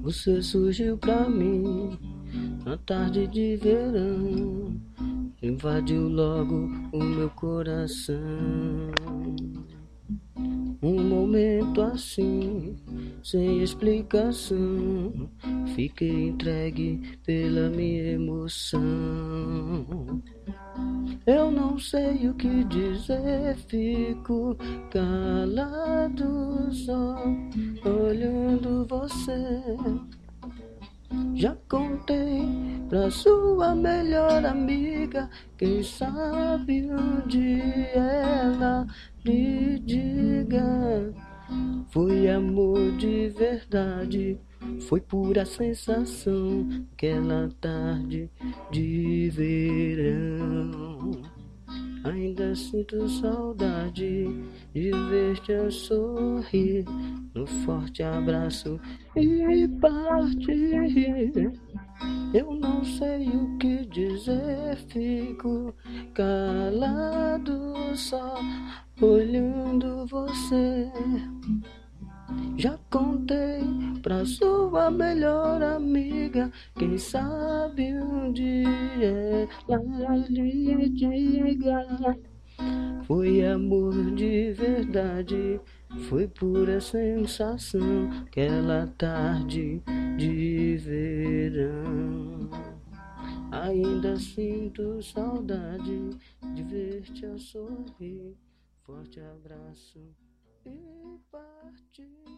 Você surgiu pra mim na tarde de verão, invadiu logo o meu coração. Um momento assim, sem explicação, fiquei entregue pela minha emoção. Eu não sei o que dizer, fico calado só olhando você. Já contei pra sua melhor amiga, quem sabe um dia ela lhe diga. Foi amor de verdade, foi pura sensação, aquela tarde de verão. Ainda sinto saudade de ver-te a sorrir, no forte abraço e partir. Eu não sei o que dizer, fico calado só olhando você. Já contei pra sua melhor amiga, quem sabe um dia ela lhe diga. Foi amor de verdade, foi pura sensação, aquela tarde de verão. Ainda sinto saudade de ver-te a sorrir, forte abraço e partir.